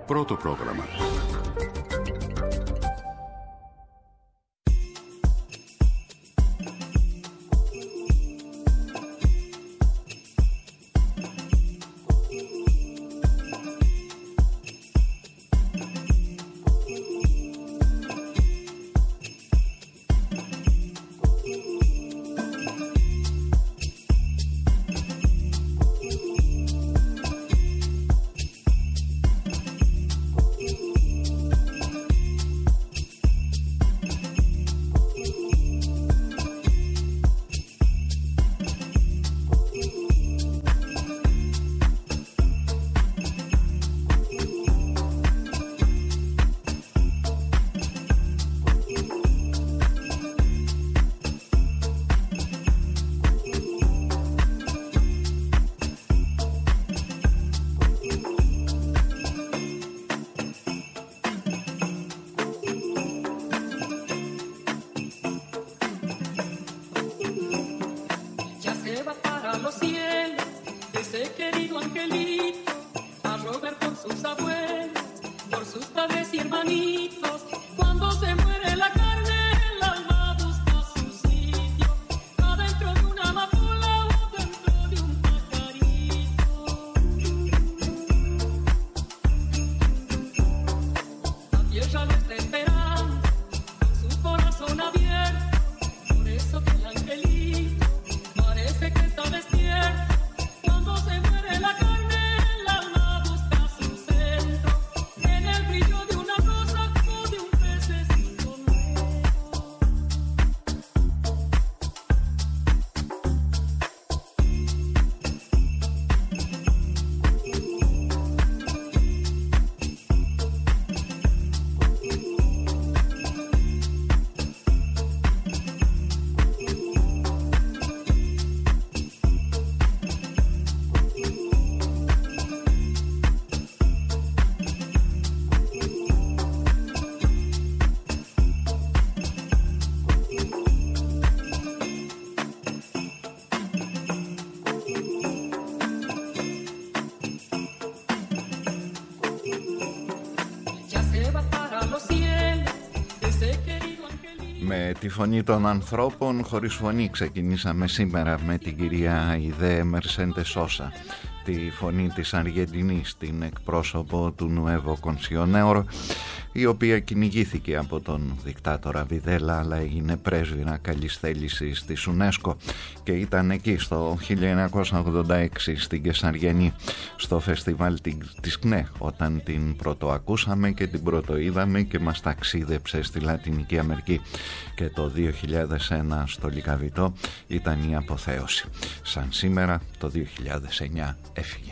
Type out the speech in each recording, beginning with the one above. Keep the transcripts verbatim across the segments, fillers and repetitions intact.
Πρώτο πρόγραμμα. Με τη φωνή των ανθρώπων, χωρίς φωνή, ξεκινήσαμε σήμερα με την κυρία Ιδέ Μερσέντε Σόσα, τη φωνή της Αργεντινής, την εκπρόσωπο του Νουέβο Κονσιονέρο, η οποία κυνηγήθηκε από τον δικτάτορα Βιδέλα, αλλά έγινε πρέσβυρα καλής θέλησης της UNESCO και ήταν εκεί στο χίλια εννιακόσια ογδόντα έξι στην Κεσαριανή, στο φεστιβάλ της ΚΝΕ, όταν την πρωτοακούσαμε και την πρωτοείδαμε και μας ταξίδεψε στη Λατινική Αμερική, και το δύο χιλιάδες ένα στο Λυκαβητό ήταν η αποθέωση. Σαν σήμερα το δύο χιλιάδες εννιά έφυγε.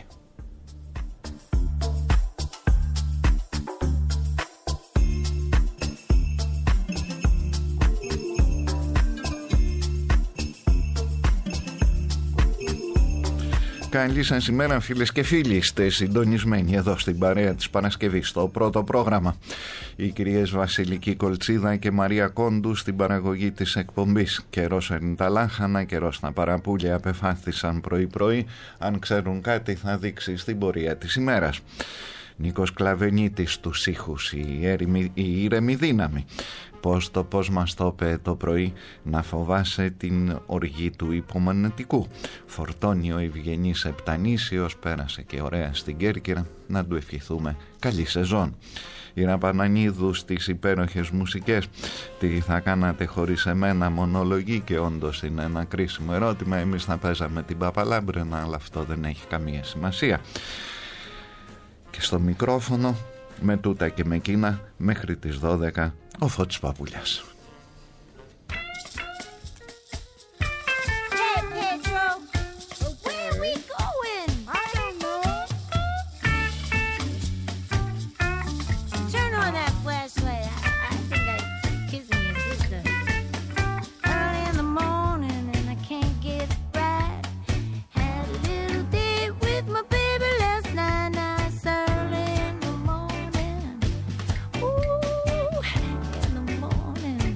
Καλή σας ημέρα, φίλες και φίλοι. Είστε συντονισμένοι εδώ στην παρέα της Παρασκευής, στο πρώτο πρόγραμμα. Οι κυρίες Βασιλική Κολτσίδα και Μαρία Κόντου στην παραγωγή της εκπομπής. Καιρός έρνει τα λάχανα, καιρός στα παραπούλια απεφάνθησαν πρωί-πρωί. Αν ξέρουν κάτι θα δείξει στην πορεία της ημέρας. Νίκος Κλαβενίτης στους ήχους, η, έρημη, η ήρεμη δύναμη. Πώς το πώς μας το είπε το πρωί, να φοβάσαι την οργή του υπομονετικού. Φορτώνει ο Ευγενής Επτανήσιος, πέρασε και ωραία στην Κέρκυρα, να του ευχηθούμε καλή σεζόν. Η Ραπανανίδου στις υπέροχες μουσικές. Τι θα κάνατε χωρίς εμένα, μονολογή, και όντως είναι ένα κρίσιμο ερώτημα. Εμείς θα παίζαμε την Παπαλάμπρενα, αλλά αυτό δεν έχει καμία σημασία. Και στο μικρόφωνο, με τούτα και με εκείνα, μέχρι τις δώδεκα, ο Φώτης Παπουλιάς. Morning.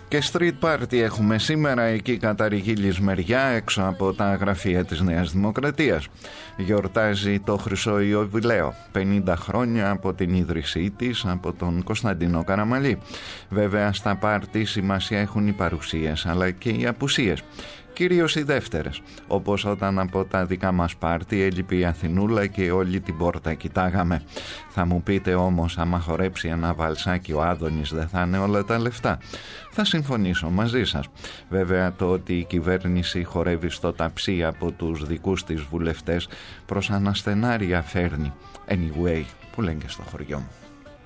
Και street party έχουμε σήμερα εκεί κατά Ριγίλης μεριά, έξω από τα γραφεία της Νέας Δημοκρατίας. Γιορτάζει το Χρυσό Ιωβιλέο, πενήντα χρόνια από την ίδρυσή της από τον Κωνσταντίνο Καραμαλή. Βέβαια στα πάρτι σημασία έχουν οι παρουσίες αλλά και οι απουσίες. Κυρίως οι δεύτερες, όπως όταν από τα δικά μας πάρτι έλειπε η Αθηνούλα και όλη την πόρτα κοιτάγαμε. Θα μου πείτε όμως, άμα χορέψει ένα βαλσάκι ο Άδωνης δεν θα είναι όλα τα λεφτά? Θα συμφωνήσω μαζί σας. Βέβαια το ότι η κυβέρνηση χορεύει στο ταψί από τους δικούς της βουλευτές προς αναστενάρια φέρνει. Anyway, που λένε και στο χωριό μου.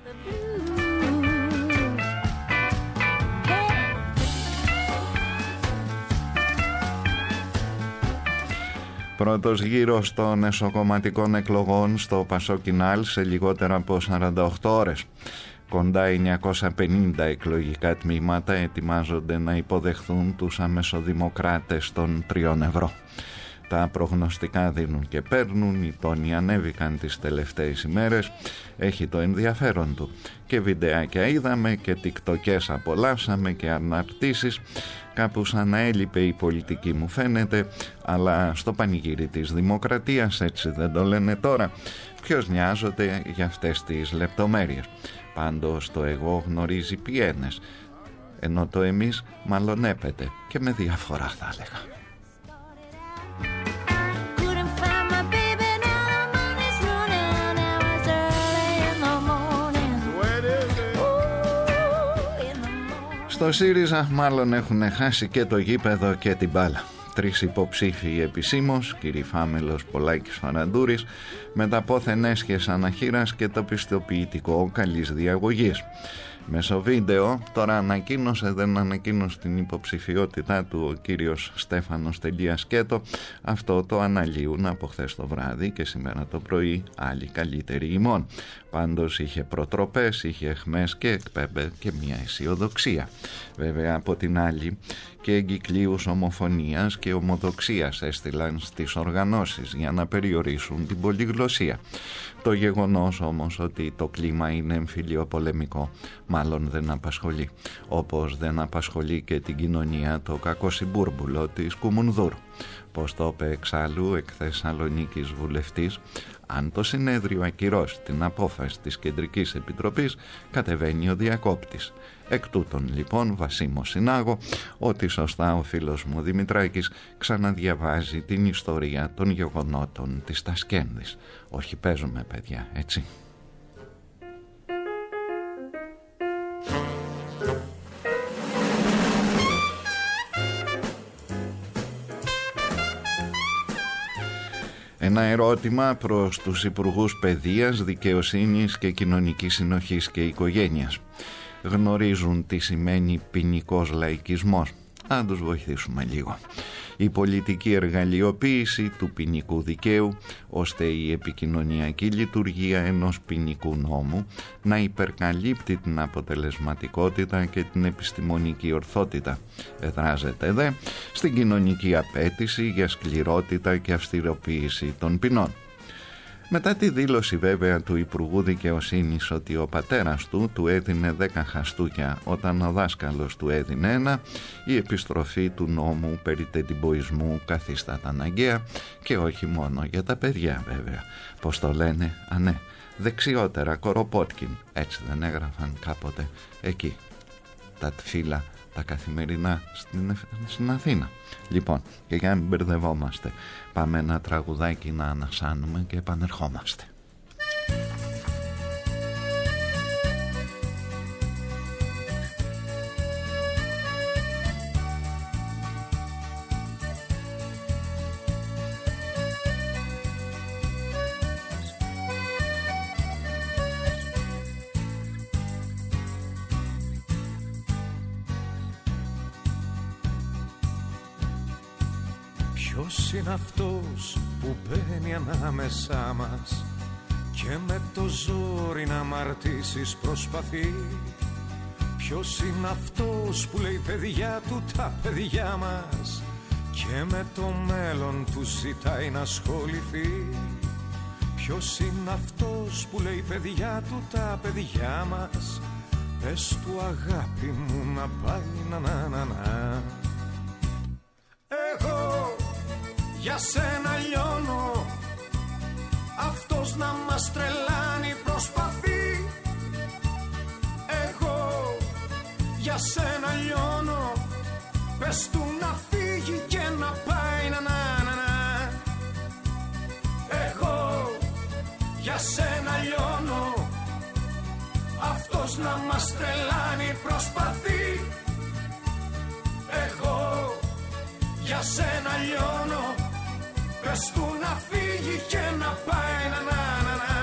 Πρώτος γύρος των εσωκομματικών εκλογών στο Πασόκινάλ σε λιγότερο από σαράντα οκτώ ώρες. Κοντά εννιακόσια πενήντα εκλογικά τμήματα ετοιμάζονται να υποδεχθούν τους αμεσοδημοκράτες των τριών ευρώ. Τα προγνωστικά δίνουν και παίρνουν, οι τόνοι ανέβηκαν τις τελευταίες ημέρες, έχει το ενδιαφέρον του. Και βιντεάκια είδαμε και τικτοκές απολαύσαμε και αναρτήσεις, κάπου σαν να έλειπε η πολιτική μου φαίνεται, αλλά στο πανηγύρι της δημοκρατίας, έτσι δεν το λένε τώρα, ποιος νοιάζονται για αυτές τις λεπτομέρειες. Πάντως το εγώ γνωρίζει πιένες, ενώ το εμείς μάλλον έπεται και με διαφορά θα έλεγα. Στο ΣΥΡΙΖΑ μάλλον έχουν χάσει και το γήπεδο και την μπάλα. Τρεις υποψήφιοι επισήμως, κύριοι Φάμελος, Πολάκης, Φαραντούρης, με τα πόθεν έσχες αναχείρας και το πιστοποιητικό καλής διαγωγής. Μέσω βίντεο τώρα ανακοίνωσε, δεν ανακοίνωσε την υποψηφιότητά του ο κύριος Στέφανος Σκέτο. Αυτό το αναλύουν από χθες το βράδυ και σήμερα το πρωί άλλοι καλύτεροι ημών. Πάντως είχε προτροπές, είχε αιχμές και εκπέμπε και μια αισιοδοξία. Βέβαια από την άλλη και εγκυκλίους ομοφωνίας και ομοδοξίας έστειλαν στις οργανώσεις για να περιορίσουν την πολυγλωσσία. Το γεγονός όμως ότι το κλίμα είναι εμφυλιοπολεμικό μάλλον δεν απασχολεί, όπως δεν απασχολεί και την κοινωνία το κακό συμπούρμπουλο της Κουμουνδούρου. Πως το είπε εξάλλου εκ Θεσσαλονίκης βουλευτής, αν το συνέδριο ακυρώσει την απόφαση της Κεντρικής Επιτροπής, κατεβαίνει ο διακόπτης. Εκ τούτων λοιπόν βασίμω συνάγω ότι σωστά ο φίλος μου Δημητράκης ξαναδιαβάζει την ιστορία των γεγονότων της Τασκένδης. Όχι παίζουμε παιδιά, έτσι. Ένα ερώτημα προς τους Υπουργούς Παιδείας, Δικαιοσύνης και Κοινωνικής Συνοχής και Οικογένειας. Γνωρίζουν τι σημαίνει ποινικός λαϊκισμός? Αν τους βοηθήσουμε λίγο. Η πολιτική εργαλειοποίηση του ποινικού δικαίου, ώστε η επικοινωνιακή λειτουργία ενός ποινικού νόμου να υπερκαλύπτει την αποτελεσματικότητα και την επιστημονική ορθότητα. Εδράζεται δε στην κοινωνική απέτηση για σκληρότητα και αυστηροποίηση των ποινών. Μετά τη δήλωση βέβαια του Υπουργού Δικαιοσύνης ότι ο πατέρας του του έδινε δέκα χαστούκια όταν ο δάσκαλος του έδινε ένα, η επιστροφή του νόμου περί τεντυμποϊσμού καθίσταται αναγκαία και όχι μόνο για τα παιδιά βέβαια. Πώς το λένε, α ναι, δεξιότερα Κοροπότκιν, έτσι δεν έγραφαν κάποτε εκεί τα φύλλα τα καθημερινά στην, στην Αθήνα. Λοιπόν, και για να μην μπερδευόμαστε, πάμε ένα τραγουδάκι να ανασάνουμε και επανερχόμαστε. Ποιος είναι αυτός που μπαίνει ανάμεσά μας και με το ζόρι να μ' αρτήσεις προσπαθεί? Ποιος είναι αυτός που λέει παιδιά του τα παιδιά μας και με το μέλλον του ζητάει να ασχοληθεί? Ποιος είναι αυτός που λέει παιδιά του τα παιδιά μας πες του αγάπη μου να πάει να να να να. Εγώ για σένα λιώνω, αυτός να μας τρελάνει προσπαθεί. Εγώ για σένα λιώνω, πες του να φύγει και να πάει να να να να. Εγώ για σένα λιώνω, αυτός να μας τρελάνει προσπαθεί. Εγώ για σένα λιώνω, πες του να φύγει και να πάει να να να να.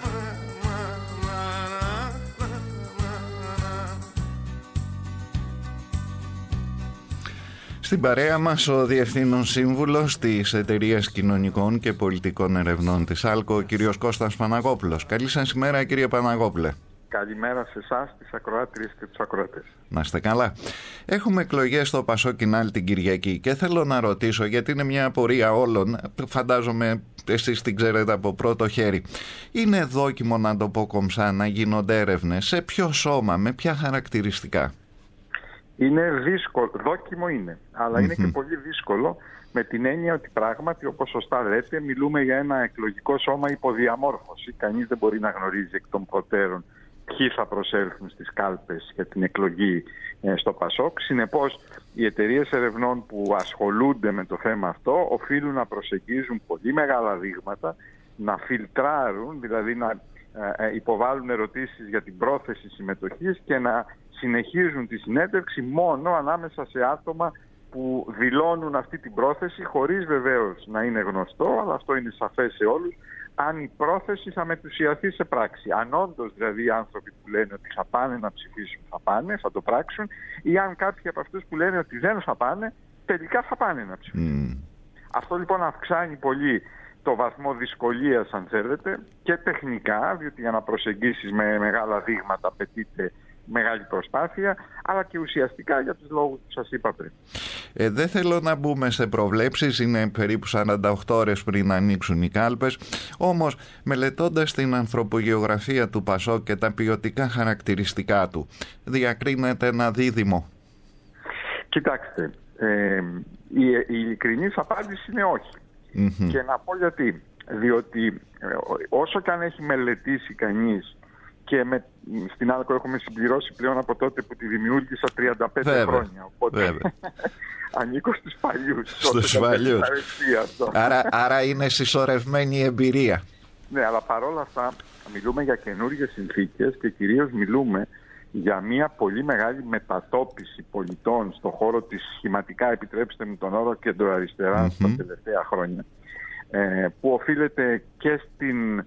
Στην παρέα μας ο Διευθύνων Σύμβουλος της Εταιρείας Κοινωνικών και Πολιτικών Ερευνών της ΑΛΚΟ, ο κύριος Κώστας Παναγόπουλος. Καλή σας ημέρα, κύριε Παναγόπουλε. Καλημέρα σε εσάς, τις ακροάτριες και τους ακροατές. Να είστε καλά. Έχουμε εκλογές στο Πασό Κινάλ την Κυριακή και θέλω να ρωτήσω, γιατί είναι μια απορία όλων, φαντάζομαι εσείς την ξέρετε από πρώτο χέρι. Είναι δόκιμο, να το πω κομψά, να γίνονται έρευνες? Σε ποιο σώμα, με ποια χαρακτηριστικά? Είναι δύσκολο, δόκιμο είναι, αλλά mm-hmm. είναι και πολύ δύσκολο, με την έννοια ότι πράγματι, όπως σωστά λέτε, μιλούμε για ένα εκλογικό σώμα υποδιαμόρφωση. Κανείς δεν μπορεί να γνωρίζει εκ των προτέρων ποιοι θα προσέλθουν στις κάλπες για την εκλογή ε, στο Πασόκ. Συνεπώς, οι εταιρείες ερευνών που ασχολούνται με το θέμα αυτό οφείλουν να προσεγγίζουν πολύ μεγάλα δείγματα, να φιλτράρουν, δηλαδή να ε, υποβάλουν ερωτήσεις για την πρόθεση συμμετοχής και να συνεχίζουν τη συνέντευξη μόνο ανάμεσα σε άτομα που δηλώνουν αυτή την πρόθεση, χωρίς βεβαίως να είναι γνωστό, αλλά αυτό είναι σαφές σε όλους, αν η πρόθεση θα μετουσιαθεί σε πράξη. Αν όντως δηλαδή οι άνθρωποι που λένε ότι θα πάνε να ψηφίσουν θα πάνε, θα το πράξουν, ή αν κάποιοι από αυτούς που λένε ότι δεν θα πάνε, τελικά θα πάνε να ψηφίσουν. Mm. Αυτό λοιπόν αυξάνει πολύ το βαθμό δυσκολίας, αν θέλετε, και τεχνικά, διότι για να προσεγγίσεις με μεγάλα δείγματα απαιτείται μεγάλη προσπάθεια, αλλά και ουσιαστικά για τους λόγους που σας είπα πριν. Ε, δεν θέλω να μπούμε σε προβλέψεις, είναι περίπου σαράντα οκτώ ώρες πριν να ανοίξουν οι κάλπες, όμως μελετώντας την ανθρωπογεωγραφία του Πασόκ και τα ποιοτικά χαρακτηριστικά του, διακρίνεται ένα δίδυμο? Κοιτάξτε, ε, η, η ειλικρινής απάντηση είναι όχι. Mm-hmm. Και να πω γιατί. Διότι ε, όσο και αν έχει μελετήσει κανείς, και με, στην ΑΛΚΟ έχουμε συμπληρώσει πλέον από τότε που τη δημιούργησα τριάντα πέντε Βέβαια. χρόνια. Οπότε ανήκω στους παλιούς. Στους παλιούς. Άρα, άρα είναι συσσωρευμένη η εμπειρία. Ναι, αλλά παρόλα αυτά μιλούμε για καινούργιες συνθήκες και κυρίως μιλούμε για μια πολύ μεγάλη μετατόπιση πολιτών στον χώρο της, σχηματικά επιτρέψτε μου τον όρο, κεντροαριστερά mm-hmm. τα τελευταία χρόνια, ε, που οφείλεται και στην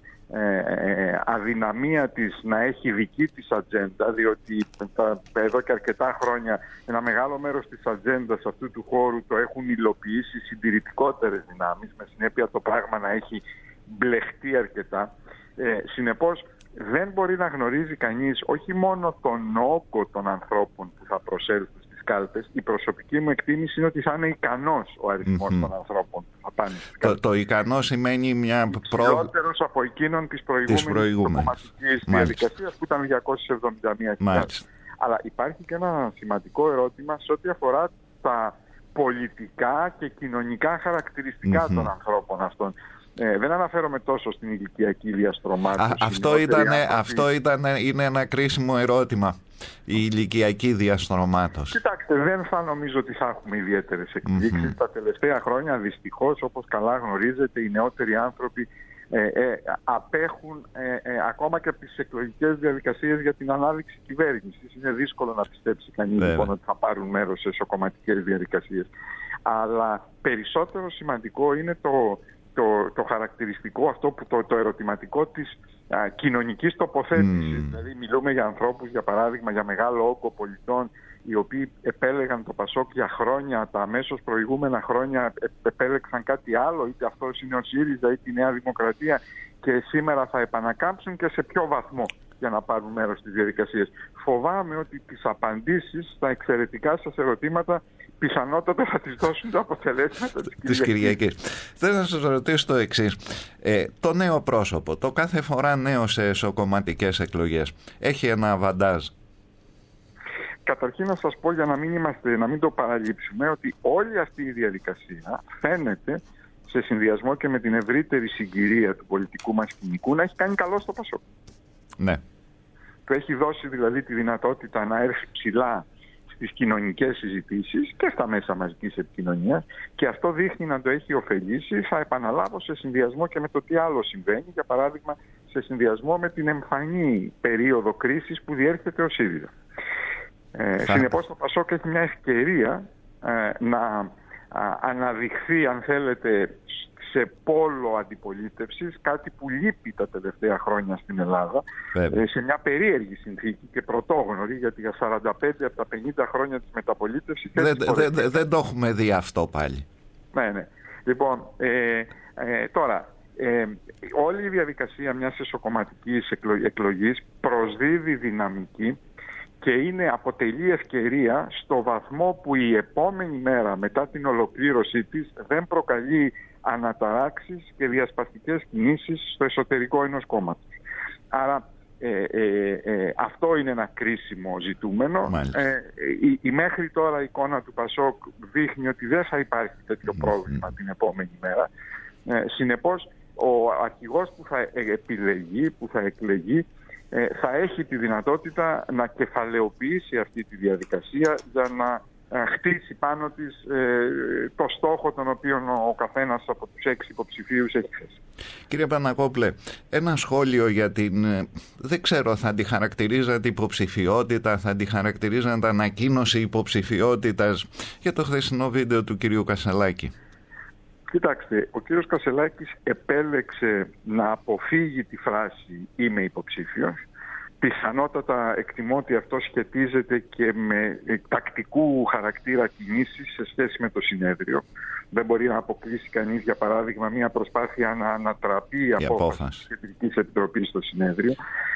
Ε, αδυναμία της να έχει δική της ατζέντα, διότι τα, εδώ και αρκετά χρόνια ένα μεγάλο μέρος της ατζέντας αυτού του χώρου το έχουν υλοποιήσει συντηρητικότερες δυνάμεις, με συνέπεια το πράγμα να έχει μπλεχτεί αρκετά. Ε, συνεπώς δεν μπορεί να γνωρίζει κανείς όχι μόνο τον όγκο των ανθρώπων που θα προσέλθουν στις κάλπες. Η προσωπική μου εκτίμηση είναι ότι θα είναι ικανός ο αριθμός mm-hmm. των ανθρώπων που θα πάνε στις κάλπες. Το, το ικανό σημαίνει μια υψηλότερος προ... από εκείνον της προηγούμενης κομματικής διαδικασίας που ήταν διακόσιες εβδομήντα μία χιλιάδες. Αλλά υπάρχει και ένα σημαντικό ερώτημα σε ό,τι αφορά τα πολιτικά και κοινωνικά χαρακτηριστικά mm-hmm. των ανθρώπων αυτών. Ε, δεν αναφέρομαι τόσο στην ηλικιακή διαστρωμάτωση. Αυτό, ήτανε, αυτό ήτανε, είναι ένα κρίσιμο ερώτημα, η ηλικιακή διαστρωμάτωση. Κοιτάξτε, δεν θα νομίζω ότι θα έχουμε ιδιαίτερες εκπλήξεις. Mm-hmm. Τα τελευταία χρόνια, δυστυχώς, όπως καλά γνωρίζετε, οι νεότεροι άνθρωποι ε, ε, απέχουν ε, ε, ακόμα και από τις εκλογικές διαδικασίες για την ανάδειξη κυβέρνησης. Είναι δύσκολο να πιστέψει κανείς λοιπόν, ότι θα πάρουν μέρος σε εσωκομματικές διαδικασίες. Αλλά περισσότερο σημαντικό είναι το Το, το χαρακτηριστικό αυτό, που το, το ερωτηματικό της α, κοινωνικής τοποθέτησης. Mm. Δηλαδή μιλούμε για ανθρώπους, για παράδειγμα, για μεγάλο όγκο πολιτών, οι οποίοι επέλεγαν το Πασόκ για χρόνια, τα αμέσως προηγούμενα χρόνια επέλεξαν κάτι άλλο, είτε αυτός είναι ο ΣΥΡΙΖΑ είτε η Νέα Δημοκρατία, και σήμερα θα επανακάμψουν, και σε ποιο βαθμό, για να πάρουν μέρος στις διαδικασίες. Φοβάμαι ότι τις απαντήσεις στα εξαιρετικά σας ερωτήματα πιθανότατα θα τις δώσουν τα αποτελέσματα της Κυριακής. Θέλω να σας ρωτήσω το εξής. Ε, το νέο πρόσωπο, το κάθε φορά νέο σε εσωκομματικές εκλογές, έχει ένα αβαντάζ? καταρχήν να σας πω, για να μην, είμαστε, να μην το παραλείψουμε, ότι όλη αυτή η διαδικασία φαίνεται, σε συνδυασμό και με την ευρύτερη συγκυρία του πολιτικού μας σκηνικού, να έχει κάνει καλό στο Πασόκ. Ναι. Του έχει δώσει δηλαδή τη δυνατότητα να έρθει ψηλά στις κοινωνικές συζητήσεις και στα μέσα μαζικής επικοινωνίας, και αυτό δείχνει να το έχει ωφελήσει. Θα επαναλάβω, σε συνδυασμό και με το τι άλλο συμβαίνει, για παράδειγμα σε συνδυασμό με την εμφανή περίοδο κρίσης που διέρχεται ο ΣΥΡΙΖΑ. Ε, συνεπώς το Πασόκ έχει μια ευκαιρία ε, να α, αναδειχθεί, αν θέλετε, σε πόλο αντιπολίτευσης, κάτι που λείπει τα τελευταία χρόνια στην Ελλάδα, ε, σε μια περίεργη συνθήκη και πρωτόγνωρη, γιατί για σαράντα πέντε από τα πενήντα χρόνια της μεταπολίτευσης δεν, δεν, δεν, δεν το έχουμε δει αυτό πάλι. Ναι, ναι. Λοιπόν, ε, ε, τώρα ε, όλη η διαδικασία μιας εσωκομματικής εκλογής προσδίδει δυναμική και είναι, αποτελεί ευκαιρία στο βαθμό που η επόμενη μέρα μετά την ολοκλήρωσή της δεν προκαλεί αναταράξεις και διασπαστικές κινήσεις στο εσωτερικό ενός κόμματος. Άρα ε, ε, ε, αυτό είναι ένα κρίσιμο ζητούμενο. Ε, η, η μέχρι τώρα εικόνα του Πασόκ δείχνει ότι δεν θα υπάρχει τέτοιο πρόβλημα mm-hmm. την επόμενη μέρα. Ε, συνεπώς ο αρχηγός που θα επιλεγεί, που θα εκλεγεί, ε, θα έχει τη δυνατότητα να κεφαλαιοποιήσει αυτή τη διαδικασία για να χτίσει πάνω της ε, το στόχο τον οποίο ο καθένας από τους έξι υποψηφίους έχει θέσει. Κύριε Παναγόπουλε, ένα σχόλιο για την, δεν ξέρω, θα τη χαρακτηρίζατε υποψηφιότητα, θα τη χαρακτηρίζατε ανακοίνωση υποψηφιότητας για το χθεσινό βίντεο του κυρίου Κασελάκη? Κοιτάξτε, ο κύριος Κασελάκης επέλεξε να αποφύγει τη φράση «είμαι υποψήφιος». Πιθανότατα εκτιμώ ότι αυτό σχετίζεται και με τακτικού χαρακτήρα κινήσεις σε σχέση με το συνέδριο. Δεν μπορεί να αποκλείσει κανείς, για παράδειγμα, μια προσπάθεια να ανατραπεί η απόφαση της Κεντρικής Επιτροπής στο συνέδριο.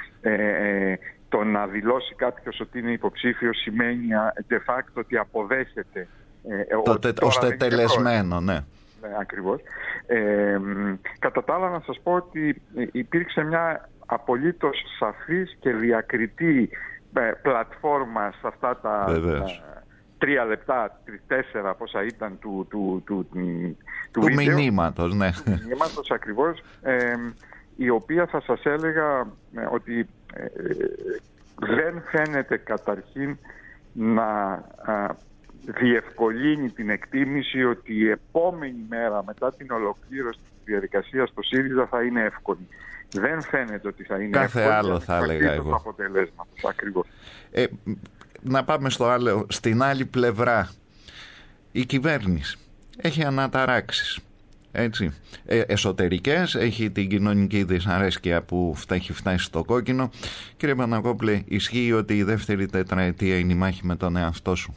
Ε, το να δηλώσει κάποιος ότι είναι υποψήφιος σημαίνει de facto ότι αποδέχεται ε, το τε, ως τετελεσμένο, ναι. Ναι, ακριβώς. Ε, κατά τα άλλα, να σας πω ότι υπήρξε μια απολύτως σαφής και διακριτή ε, πλατφόρμα σε αυτά τα ε, τρία λεπτά, τέσσερα πόσα ήταν του, του, του, του, του, του μηνύματος, ναι. Του μηνύματος ακριβώς, ε, η οποία θα σας έλεγα ε, ότι ε, δεν φαίνεται καταρχήν να ε, διευκολύνει την εκτίμηση ότι η επόμενη μέρα μετά την ολοκλήρωση της διαδικασίας στο ΣΥΡΙΖΑ θα είναι εύκολη. Δεν φαίνεται ότι θα είναι κάθε εύκολη. Άλλο θα έλεγα εγώ. Αποτελέσματος, ακριβώς. Ε, να πάμε στο άλλο, στην άλλη πλευρά. Η κυβέρνηση έχει αναταράξεις. Έτσι. Ε, εσωτερικές, έχει την κοινωνική δυσαρέσκεια που έχει φτάσει στο κόκκινο. Κύριε Παναγόπουλε, ισχύει ότι η δεύτερη τετραετία είναι η μάχη με τον εαυτό σου?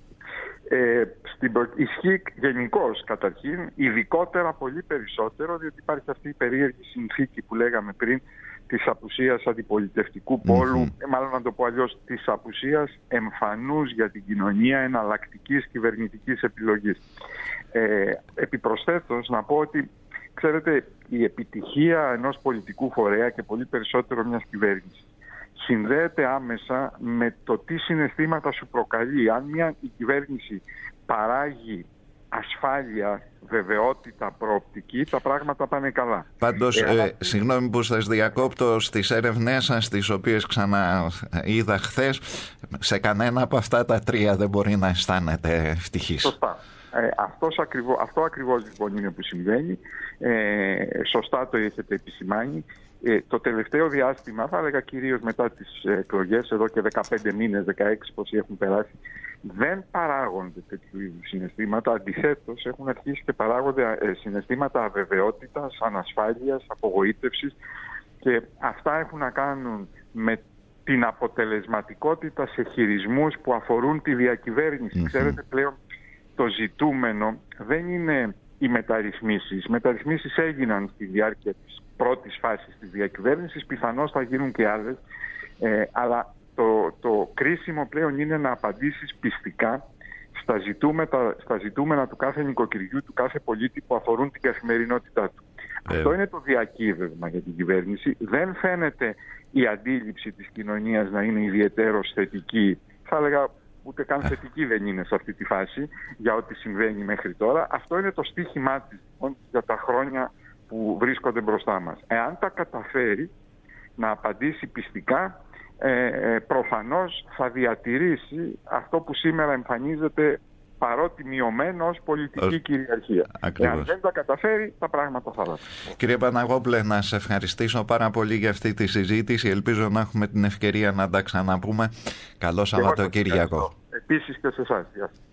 Ε, στην προ... Ισχύει γενικώς καταρχήν, ειδικότερα πολύ περισσότερο, διότι υπάρχει αυτή η περίεργη συνθήκη που λέγαμε πριν της απουσίας αντιπολιτευτικού πόλου, mm-hmm. ε, μάλλον να το πω αλλιώς, της απουσίας εμφανούς για την κοινωνία εναλλακτικής κυβερνητικής επιλογής. Ε, επιπροσθέτως να πω ότι, ξέρετε, η επιτυχία ενός πολιτικού φορέα και πολύ περισσότερο μιας κυβέρνησης συνδέεται άμεσα με το τι συναισθήματα σου προκαλεί. Αν μια η κυβέρνηση παράγει ασφάλεια, βεβαιότητα, προοπτική, τα πράγματα πάνε καλά. Πάντως, ε, ε, συγγνώμη που σας διακόπτω, στις έρευνές σας, τις οποίες ξαναείδα χθες, σε κανένα από αυτά τα τρία δεν μπορεί να αισθάνεται ευτυχής. Σωστά. Ε, αυτός ακριβώς, αυτό ακριβώς λοιπόν είναι που συμβαίνει. Ε, σωστά το έχετε επισημάνει. Ε, το τελευταίο διάστημα, θα έλεγα κυρίως μετά τις εκλογές, εδώ και δεκαπέντε μήνες, δεκαέξι πόσοι έχουν περάσει, δεν παράγονται τέτοιου είδους συναισθήματα. Αντιθέτως, έχουν αρχίσει και παράγονται συναισθήματα αβεβαιότητας, ανασφάλειας, απογοήτευσης, και αυτά έχουν να κάνουν με την αποτελεσματικότητα σε χειρισμούς που αφορούν τη διακυβέρνηση. Mm-hmm. Ξέρετε, πλέον το ζητούμενο δεν είναι οι μεταρρυθμίσεις. Οι μεταρρυθμίσεις έγιναν στη διάρκεια της πρώτης φάσης της διακυβέρνησης, πιθανώς θα γίνουν και άλλες, ε, αλλά το, το κρίσιμο πλέον είναι να απαντήσεις πιστικά στα ζητούμενα, στα ζητούμενα του κάθε νοικοκυριού, του κάθε πολίτη που αφορούν την καθημερινότητά του. Ε. Αυτό είναι το διακύβευμα για την κυβέρνηση. Δεν φαίνεται η αντίληψη της κοινωνίας να είναι ιδιαιτέρως θετική. Θα έλεγα ούτε καν θετική δεν είναι σε αυτή τη φάση για ό,τι συμβαίνει μέχρι τώρα. Αυτό είναι το στίχημά της λοιπόν, για τα χρόνια που βρίσκονται μπροστά μας. Εάν τα καταφέρει να απαντήσει πιστικά, ε, ε, προφανώς θα διατηρήσει αυτό που σήμερα εμφανίζεται παρότι μειωμένο ως πολιτική Ως... κυριαρχία. Ακριβώς. Εάν δεν τα καταφέρει, τα πράγματα θα αλλάξουν. Κύριε Παναγόπουλε, να σας ευχαριστήσω πάρα πολύ για αυτή τη συζήτηση. Ελπίζω να έχουμε την ευκαιρία να τα ξαναπούμε. Καλό Σαββατοκύριακο. Επίσης και σε εσάς. Γεια σας.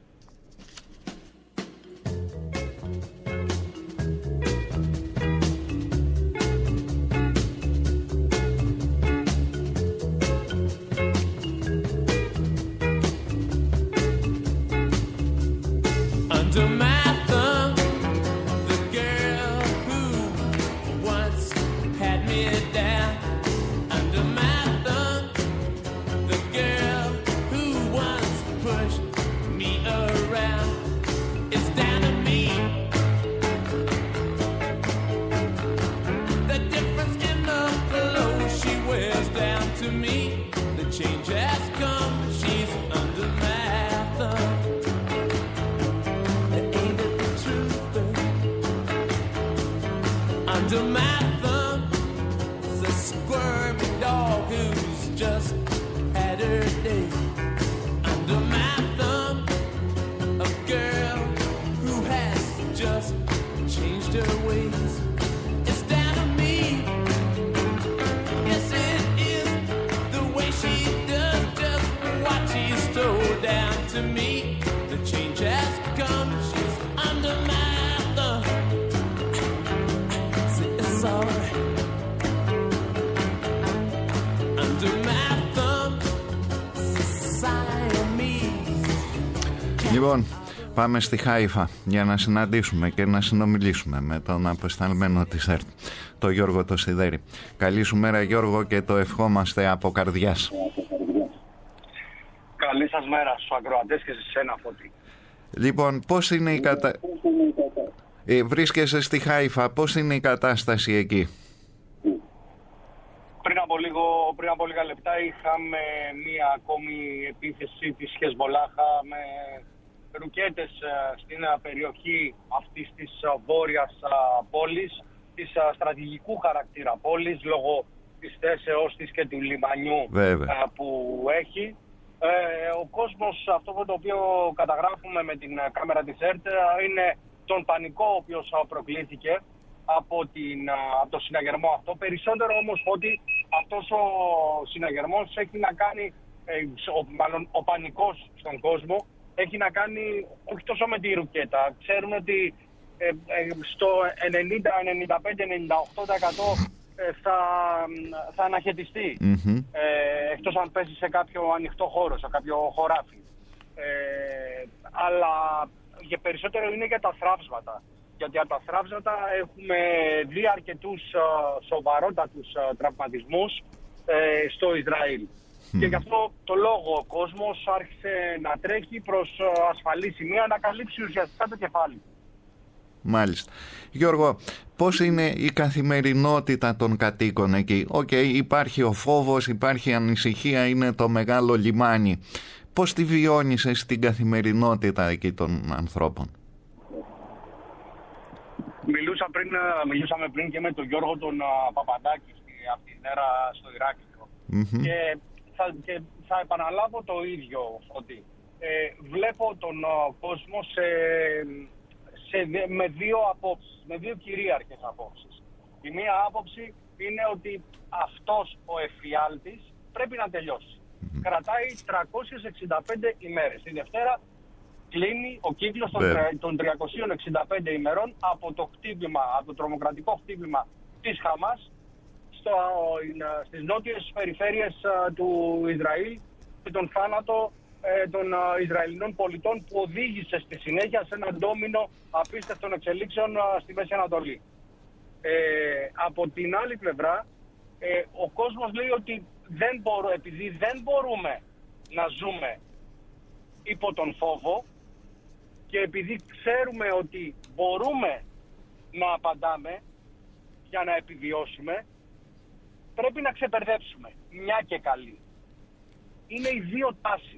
Λοιπόν, πάμε στη Χάιφα για να συναντήσουμε και να συνομιλήσουμε με τον απεσταλμένο της ΕΡΤ, τον Γιώργο το Σιδέρη. Καλή σου μέρα, Γιώργο, και το ευχόμαστε από καρδιάς. Καλή σας μέρα στους ακροατές και σε σένα, Φώτη. Λοιπόν, πώς είναι η κατα... ε, βρίσκεσαι στη Χάιφα, πώς είναι η κατάσταση εκεί? Πριν από, λίγο, πριν από λίγα λεπτά είχαμε μία ακόμη επίθεση της Χεσμολάχα με ρουκέτες στην περιοχή αυτής της βόρειας πόλης, της στρατηγικού χαρακτήρα πόλης, λόγω της θέσεώς της και του λιμανιού Βέβαια. που έχει. Ο κόσμος, αυτό το οποίο καταγράφουμε με την κάμερα της ΕΡΤ, είναι τον πανικό ο οποίος προκλήθηκε από, την, από το συναγερμό αυτό. Περισσότερο όμως ότι αυτός ο συναγερμός έχει να κάνει, ο, μάλλον ο πανικός στον κόσμο, έχει να κάνει όχι τόσο με τη ρουκέτα. Ξέρουν ότι ε, ε, στο ενενήντα, ενενήντα πέντε, ενενήντα οκτώ τοις εκατό ε, θα, θα αναχαιτιστεί. Mm-hmm. Ε, εκτός αν πέσει σε κάποιο ανοιχτό χώρο, σε κάποιο χωράφι. Ε, αλλά και περισσότερο είναι για τα θράψματα. Γιατί από τα θράψματα έχουμε δει αρκετούς uh, σοβαρότατους uh, τραυματισμούς uh, στο Ισραήλ. Mm. Και γι' αυτό το λόγο ο κόσμος άρχισε να τρέχει προς uh, ασφαλή σημεία να καλύψει ουσιαστικά το κεφάλι. Μάλιστα. Γιώργο, πώς είναι η καθημερινότητα των κατοίκων εκεί? Οκ, okay, υπάρχει ο φόβος, υπάρχει η ανησυχία, είναι το μεγάλο λιμάνι. Πώς τη βιώνεις στην καθημερινότητα εκεί των ανθρώπων? Μιλούσα πριν, μιλούσαμε πριν και με τον Γιώργο τον uh, Παπαντάκη αυτή την μέρα στο Ηράκλειο. Mm-hmm. Και, θα, και θα επαναλάβω το ίδιο, ότι ε, βλέπω τον uh, κόσμο σε, σε, με δύο απόψεις, με δύο κυρίαρχες απόψεις. Η μία άποψη είναι ότι αυτός ο εφιάλτης πρέπει να τελειώσει. Mm-hmm. Κρατάει τριακόσιες εξήντα πέντε ημέρες. Τη Δευτέρα κλείνει ο κύκλος των, yeah. των τριακοσίων εξήντα πέντε ημερών από το χτύπημα, από το τρομοκρατικό χτύπημα της Χαμάς στο, στις νότιες περιφέρειες uh, του Ισραήλ και τον θάνατο ε, των uh, Ισραηλινών πολιτών που οδήγησε στη συνέχεια σε ένα ντόμινο απίστευτων εξελίξεων uh, στη Μέση Ανατολή. Ε, από την άλλη πλευρά, ε, ο κόσμος λέει ότι δεν μπορώ, επειδή δεν μπορούμε να ζούμε υπό τον φόβο, και επειδή ξέρουμε ότι μπορούμε να απαντάμε για να επιβιώσουμε, πρέπει να ξεπερδέψουμε. Μια και καλή. Είναι οι δύο τάσεις.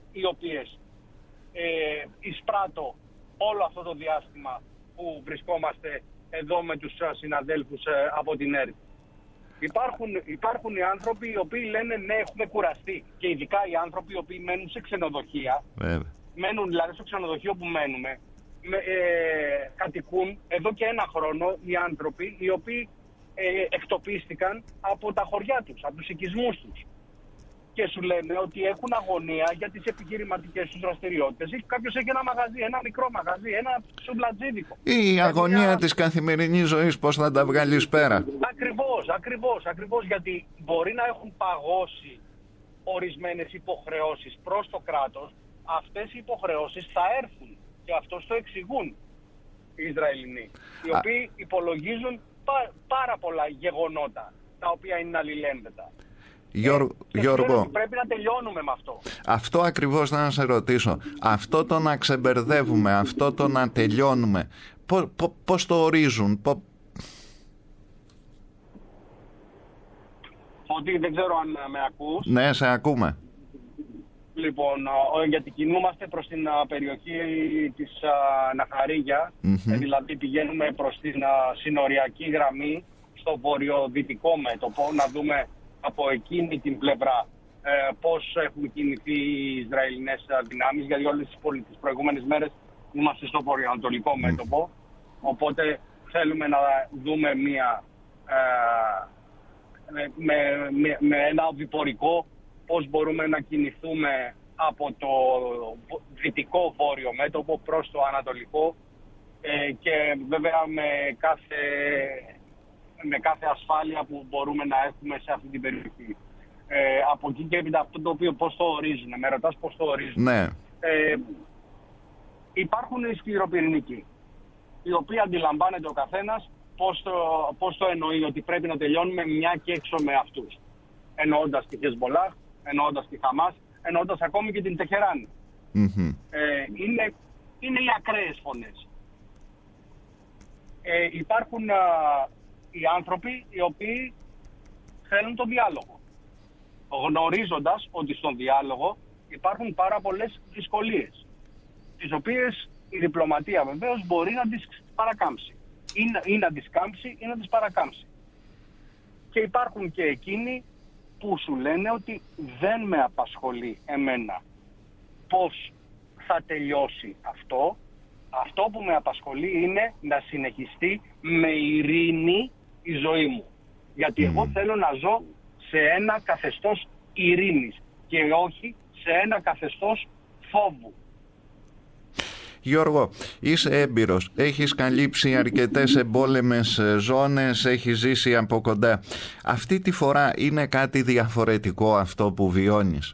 οι οποίες ε, εισπράττω όλο αυτό το διάστημα που βρισκόμαστε εδώ με τους συναδέλφους ε, από την ΕΡΤ. Υπάρχουν, υπάρχουν οι άνθρωποι οι οποίοι λένε ναι, έχουμε κουραστεί. Και ειδικά οι άνθρωποι οι οποίοι μένουν σε ξενοδοχεία. Βέβαια. Μένουν δηλαδή στο ξενοδοχείο που μένουμε. Με, ε, κατοικούν εδώ και ένα χρόνο οι άνθρωποι οι οποίοι ε, εκτοπίστηκαν από τα χωριά τους, από τους οικισμούς τους. Και σου λένε ότι έχουν αγωνία για τις επιχειρηματικές τους δραστηριότητες. Κάποιος έχει ένα μαγαζί, ένα μικρό μαγαζί, ένα σουμπλατζίδικο. Η αγωνία μια... της καθημερινής ζωής, πώς θα τα βγάλεις πέρα. Ακριβώς, ακριβώς, ακριβώς. Γιατί μπορεί να έχουν παγώσει ορισμένες υποχρεώσεις προς το κράτος. Αυτές οι υποχρεώσεις θα έρθουν. Και αυτό το εξηγούν οι Ισραηλινοί. Οι οποίοι Α... υπολογίζουν πά, πάρα πολλά γεγονότα, τα οποία είναι αλληλένδετα. Γιώργο, ε, Γιώργο, πρέπει να τελειώνουμε με αυτό. Αυτό ακριβώς να σε ρωτήσω. Αυτό το να ξεμπερδεύουμε, αυτό το να τελειώνουμε, πώς, πώς το ορίζουν? Πώς... Ότι δεν ξέρω αν με ακούς. Ναι, σε ακούμε. Λοιπόν, γιατί κινούμαστε προς την περιοχή της Ναχαρίγια, mm-hmm. δηλαδή πηγαίνουμε προς την συνοριακή γραμμή στο βορειοδυτικό μέτωπο, να δούμε από εκείνη την πλευρά ε, πώς έχουν κινηθεί οι Ισραηλινές δυνάμεις, γιατί όλες τις προηγούμενες μέρες είμαστε στο βορειοανατολικό mm. μέτωπο, οπότε θέλουμε να δούμε μια, ε, με, με, με ένα διπορικό πώς μπορούμε να κινηθούμε από το δυτικό βόρειο μέτωπο προς το ανατολικό ε, και βέβαια με κάθε... με κάθε ασφάλεια που μπορούμε να έχουμε σε αυτή την περιοχή. Ε, από εκεί και έπειτα αυτό το οποίο πώς το ορίζουν, με ρωτάς πώς το ορίζουν. Ναι. Ε, υπάρχουν οι σκληροπυρηνικοί, οι οποίοι αντιλαμβάνεται ο καθένας πώς το, πώς το εννοεί ότι πρέπει να τελειώνουμε μια και έξω με αυτούς. Εννοώντας τη Χεσμολάχ, εννοώντας τη Χαμάς, εννοώντας ακόμη και την Τεχεράνη. Mm-hmm. Ε, είναι, είναι οι ακραίες φωνές. Ε, υπάρχουν... Α, οι άνθρωποι οι οποίοι θέλουν τον διάλογο, γνωρίζοντας ότι στον διάλογο υπάρχουν πάρα πολλές δυσκολίες, τις οποίες η διπλωματία βεβαίως μπορεί να τις παρακάμψει ή να, ή να τις κάμψει ή να τις παρακάμψει. Και υπάρχουν και εκείνοι που σου λένε ότι δεν με απασχολεί εμένα πώς θα τελειώσει αυτό. Αυτό που με απασχολεί είναι να συνεχιστεί με ειρήνη η ζωή μου. Γιατί mm. εγώ θέλω να ζω σε ένα καθεστώς ειρήνης και όχι σε ένα καθεστώς φόβου. Γιώργο, είσαι έμπειρος, έχεις καλύψει αρκετές εμπόλεμες ζώνες, έχεις ζήσει από κοντά. Αυτή τη φορά είναι κάτι διαφορετικό αυτό που βιώνεις?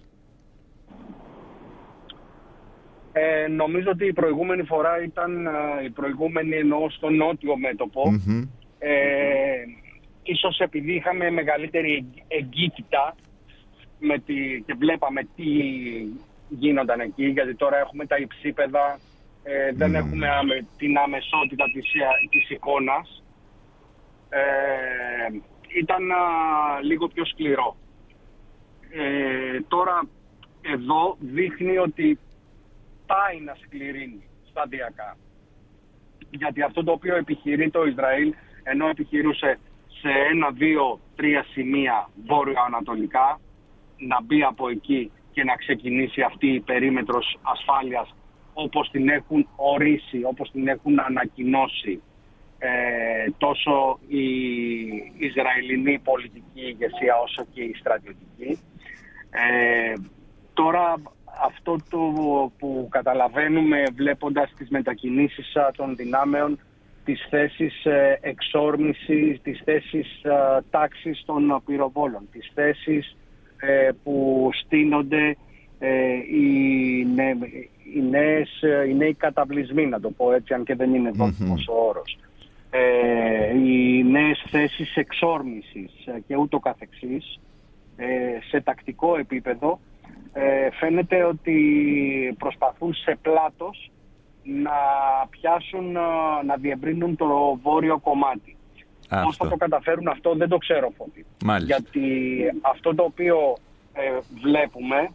Ε, νομίζω ότι η προηγούμενη φορά ήταν η προηγούμενη εννοώ στο νότιο μέτωπο. Mm-hmm. Ε, ίσως επειδή είχαμε μεγαλύτερη εγκύτητα με τη, και βλέπαμε τι γίνονταν εκεί, γιατί τώρα έχουμε τα υψίπεδα, ε, δεν mm. έχουμε αμε, την αμεσότητα της, της εικόνας. Ε, ήταν α, λίγο πιο σκληρό. Ε, τώρα εδώ δείχνει ότι πάει να σκληρύνει σταδιακά. Γιατί αυτό το οποίο επιχειρεί το Ισραήλ, ενώ επιχειρούσε σε ένα, δύο, τρία σημεία βόρειο-ανατολικά, να μπει από εκεί και να ξεκινήσει αυτή η περίμετρος ασφάλειας όπως την έχουν ορίσει, όπως την έχουν ανακοινώσει ε, τόσο η Ισραηλινή πολιτική ηγεσία όσο και η στρατιωτική. Ε, τώρα αυτό το που καταλαβαίνουμε βλέποντας τις μετακινήσεις των δυνάμεων, τις θέσεις εξόρμησης, τις θέσεις τάξης των πυροβόλων, τις θέσεις που στείνονται οι, νέ, οι, νέες, οι νέοι καταβλισμοί, να το πω έτσι, αν και δεν είναι δόκιμος mm-hmm. ο όρος, οι νέες θέσεις εξόρμησης και ούτω καθεξής, σε τακτικό επίπεδο. Ε, φαίνεται ότι προσπαθούν σε πλάτος να πιάσουν, να διευρύνουν το βόρειο κομμάτι. Πώς θα το καταφέρουν αυτό δεν το ξέρω, Φώτη. Μάλιστα. Γιατί αυτό το οποίο ε, βλέπουμε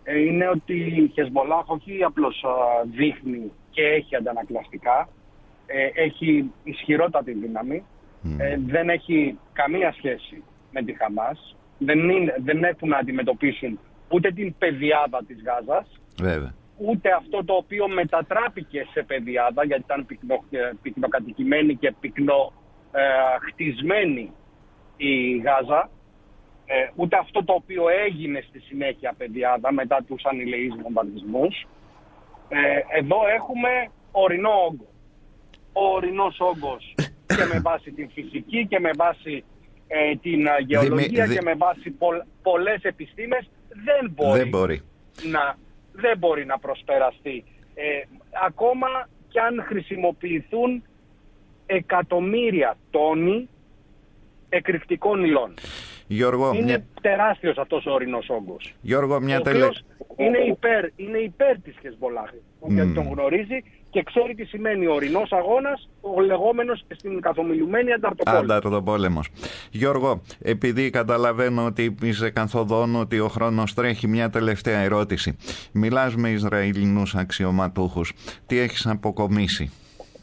είναι ότι η Χεσμολάχ όχι απλώς δείχνει και έχει αντανακλαστικά, έχει ισχυρότατη δύναμη, mm. δεν έχει καμία σχέση με τη Χαμάς, δεν, είναι, δεν έχουν να αντιμετωπίσουν ούτε την πεδιάδα της Γάζας, Βέβαια. ούτε αυτό το οποίο μετατράπηκε σε πεδιάδα, γιατί ήταν πυκνο, πυκνοκατοικημένη και πυκνοχτισμένη ε, η Γάζα, ε, ούτε αυτό το οποίο έγινε στη συνέχεια πεδιάδα μετά τους ανηλεείς βομβαρδισμούς. Ε, εδώ έχουμε ορεινό όγκο. Ο ορεινός όγκος και με βάση την φυσική και με βάση ε, την γεωλογία Δημη... και με βάση πο, πολλές επιστήμες δεν μπορεί, δεν μπορεί. να... δεν μπορεί να προσπεραστεί. Ε, ακόμα κι αν χρησιμοποιηθούν εκατομμύρια τόνοι εκρηκτικών υλών. Γιώργο, είναι μια... τεράστιος αυτός ο ορεινός όγκος. Γιώργο, μια τελε... είναι, υπέρ, είναι υπέρ της Χεσμολάχ, mm. γιατί τον γνωρίζει και ξέρει τι σημαίνει ο ορεινός αγώνας, ο λεγόμενος στην καθομιλουμένη ανταρτοπόλεμος. Ανταρτοπόλεμος. Γιώργο, επειδή καταλαβαίνω ότι είσαι καθοδόν, ότι ο χρόνος τρέχει, μια τελευταία ερώτηση. Μιλάς με Ισραηλινούς αξιωματούχους. Τι έχεις αποκομίσει?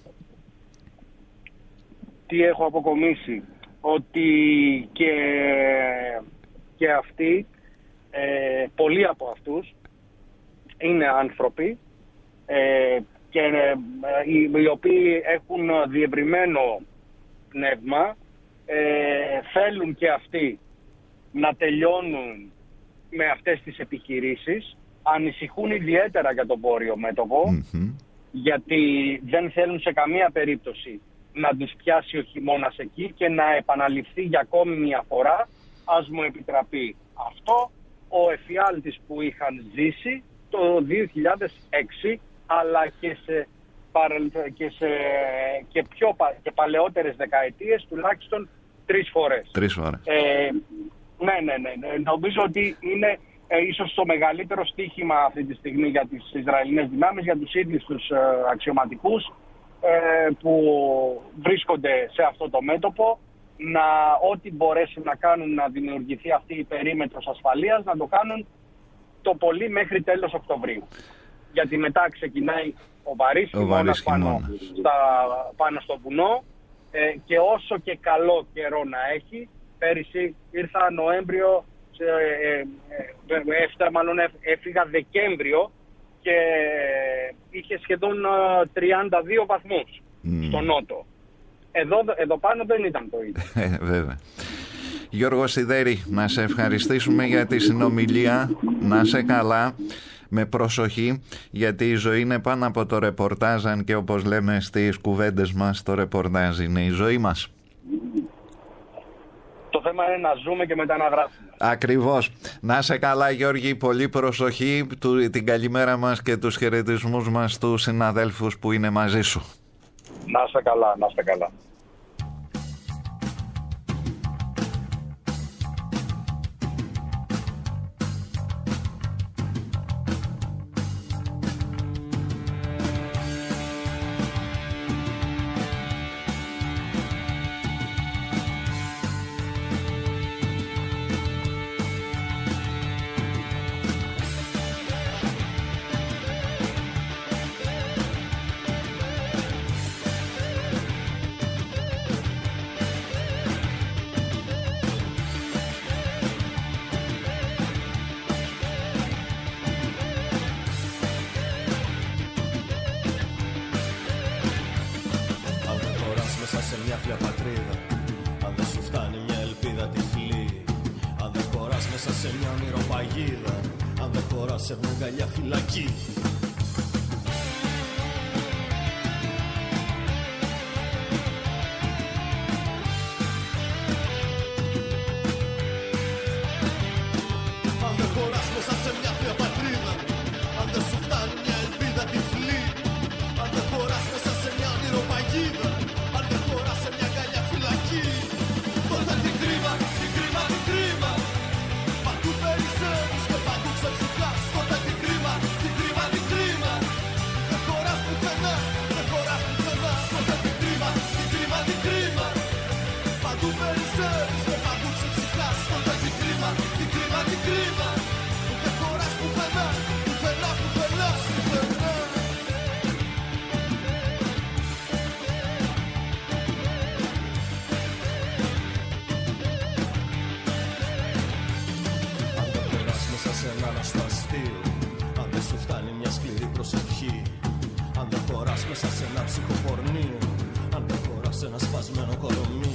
Τι έχω αποκομίσει? Ότι και, και αυτοί, ε, πολλοί από αυτούς, είναι άνθρωποι ε, και ε, οι, οι οποίοι έχουν διευρυμένο πνεύμα, ε, θέλουν και αυτοί να τελειώνουν με αυτές τις επιχειρήσεις, ανησυχούν ιδιαίτερα για το βόρειο μέτωπο, mm-hmm. γιατί δεν θέλουν σε καμία περίπτωση να τους πιάσει ο χειμώνας εκεί και να επαναληφθεί για ακόμη μια φορά, ας μου επιτραπεί αυτό, ο εφιάλτης που είχαν ζήσει το δύο χιλιάδες έξι, αλλά και σε, και σε και πιο και παλαιότερες δεκαετίες, τουλάχιστον τρεις φορές. Τρεις φορές. Ε, ναι, ναι, ναι. Νομίζω ότι είναι ε, ίσως το μεγαλύτερο στοίχημα αυτή τη στιγμή για τις Ισραηλινές δυνάμεις, για τους ίδιους τους ε, αξιωματικούς, που βρίσκονται σε αυτό το μέτωπο, να ό,τι μπορέσουν να κάνουν να δημιουργηθεί αυτή η περίμετρος ασφαλείας, να το κάνουν το πολύ μέχρι τέλος Οκτωβρίου. Γιατί μετά ξεκινάει ο βαρύς χειμώνας πάνω, πάνω στο βουνό ε, και όσο και καλό καιρό να έχει, πέρυσι ήρθα Νοέμβριο, ε, ε, έφτα, μάλλον έφυγα Δεκέμβριο και είχε σχεδόν τριάντα δύο βαθμούς mm. στο νότο. Εδώ, εδώ πάνω δεν ήταν το ίδιο. Ε, βέβαια. Γιώργο Σιδέρη, να σε ευχαριστήσουμε για τη συνομιλία. Να σε καλά, με προσοχή, γιατί η ζωή είναι πάνω από το ρεπορτάζ, αν και όπως λέμε στις κουβέντες μας, το ρεπορτάζ είναι η ζωή μας. Το θέμα είναι να ζούμε και μετά να γράφουμε. Ακριβώς. Να σε καλά, Γιώργη, πολύ προσοχή, του, την καλημέρα μας και τους χαιρετισμούς μας στους συναδέλφους που είναι μαζί σου. Να σε καλά, να σε καλά. Παντού περισσεύεις και παντού ξεψυχάς. Τότε τι κρίμα, τι κρίμα, τι κρίμα. προσευχή. Αν δεν χωράς μέσα σε ένα ψυχοπορνείο, αν δεν χωράς σε ένα σπασμένο κορομί.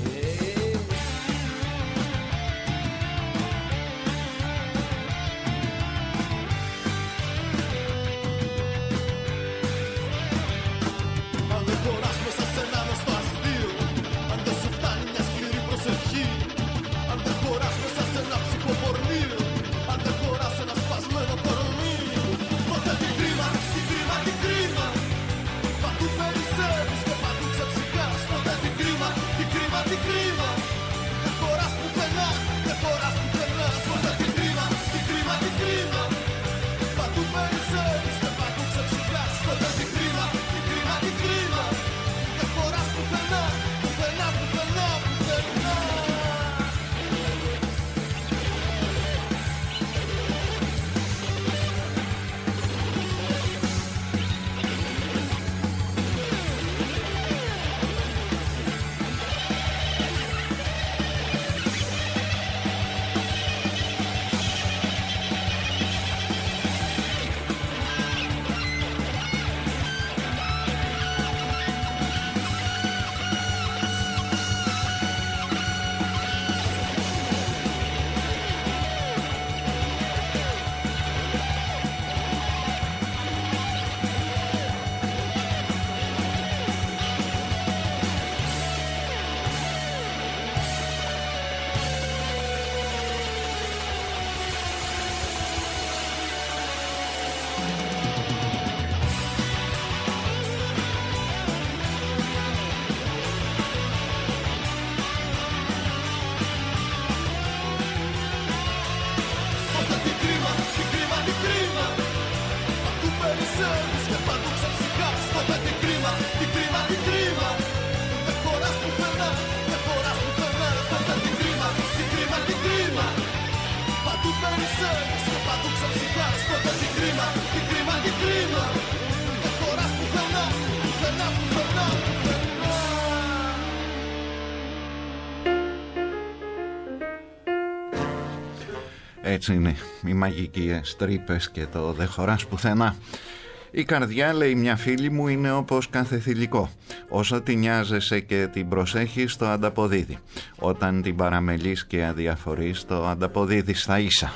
Έτσι είναι οι μαγικές τρύπες και το «δεν χωράς πουθενά». Η καρδιά, λέει μια φίλη μου, είναι όπως κάθε θηλυκό. Όσο την νοιάζεσαι και την προσέχεις, το ανταποδίδει. Όταν την παραμελείς και αδιαφορείς, το ανταποδίδει στα ίσα.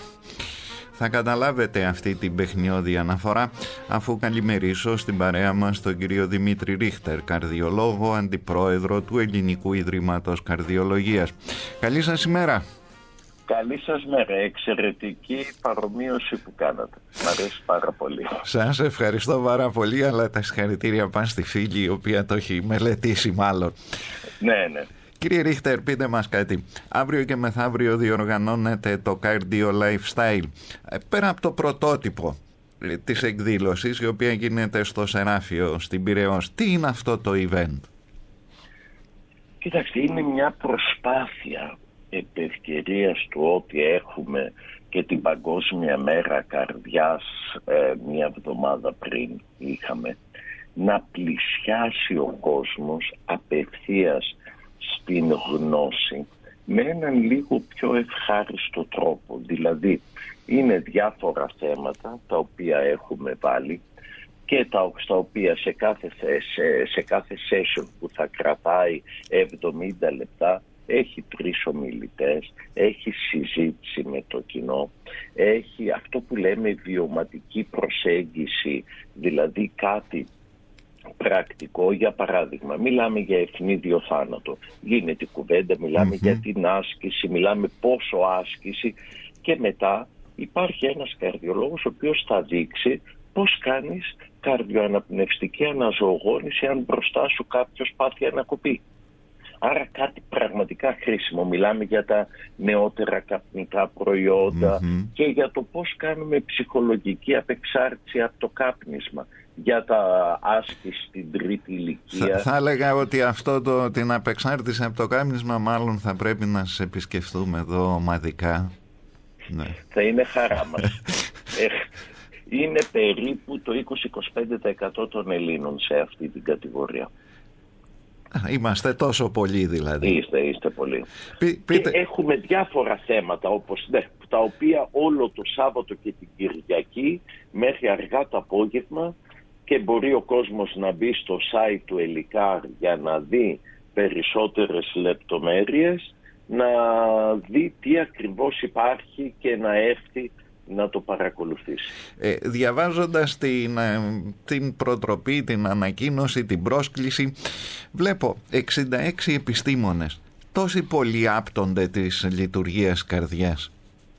Θα καταλάβετε αυτή την παιχνιώδη αναφορά αφού καλημερίσω στην παρέα μας τον κύριο Δημήτρη Ρίχτερ, καρδιολόγο, αντιπρόεδρο του Ελληνικού Ιδρύματος Καρδιολογίας. Καλή σας ημέρα. Καλή σας μέρα, εξαιρετική παρομοίωση που κάνατε. Μ' αρέσει πάρα πολύ. Σας ευχαριστώ πάρα πολύ, αλλά τα συγχαρητήρια πάνε στη φίλη η οποία το έχει μελετήσει μάλλον. Ναι, ναι. Κύριε Ρίχτερ, πείτε μας κάτι. Αύριο και μεθαύριο διοργανώνεται το Cardio Lifestyle. Πέρα από το πρωτότυπο της εκδήλωσης, η οποία γίνεται στο Σεράφιο στην Πειραιώς, τι είναι αυτό το event? Κοιτάξτε, είναι μια προσπάθεια επ' ευκαιρίας του ότι έχουμε και την Παγκόσμια Μέρα Καρδιάς ε, μια εβδομάδα πριν είχαμε, να πλησιάσει ο κόσμος απευθείας στην γνώση με έναν λίγο πιο ευχάριστο τρόπο. Δηλαδή είναι διάφορα θέματα τα οποία έχουμε βάλει και τα, στα οποία σε κάθε, σε, σε κάθε session που θα κρατάει εβδομήντα λεπτά έχει τρεις ομιλητές, έχει συζήτηση με το κοινό, έχει αυτό που λέμε βιωματική προσέγγιση, δηλαδή κάτι πρακτικό. Για παράδειγμα, μιλάμε για ευνίδιο θάνατο, γίνεται κουβέντα, μιλάμε mm-hmm. για την άσκηση, μιλάμε πόσο άσκηση, και μετά υπάρχει ένας καρδιολόγος ο οποίος θα δείξει πώς κάνεις καρδιοαναπνευστική αναζωογόνηση αν μπροστά σου κάποιος πάθει ανακοπή. Άρα κάτι πραγματικά χρήσιμο. Μιλάμε για τα νεότερα καπνικά προϊόντα mm-hmm. και για το πώς κάνουμε ψυχολογική απεξάρτηση από το κάπνισμα, για τα άσκηση στην τρίτη ηλικία. Θα, θα έλεγα ότι αυτό το, την απεξάρτηση από το κάπνισμα μάλλον θα πρέπει να σας επισκεφτούμε εδώ ομαδικά. Ναι. Θα είναι χαρά μας. Είναι περίπου το είκοσι με είκοσι πέντε τοις εκατό των Ελλήνων σε αυτή την κατηγορία. Είμαστε τόσο πολλοί δηλαδή. Είστε, είστε πολλοί. Πεί, πείτε... Και έχουμε διάφορα θέματα, όπως, ναι, τα οποία όλο το Σάββατο και την Κυριακή μέχρι αργά το απόγευμα, και μπορεί ο κόσμος να μπει στο site του Ελικάρ για να δει περισσότερες λεπτομέρειες, να δει τι ακριβώς υπάρχει και να έρθει να το παρακολουθήσει. Ε, διαβάζοντας την, την προτροπή, την ανακοίνωση, την πρόσκληση, βλέπω εξήντα έξι επιστήμονες. Τόσοι πολλοί άπτονται της λειτουργίας καρδιάς.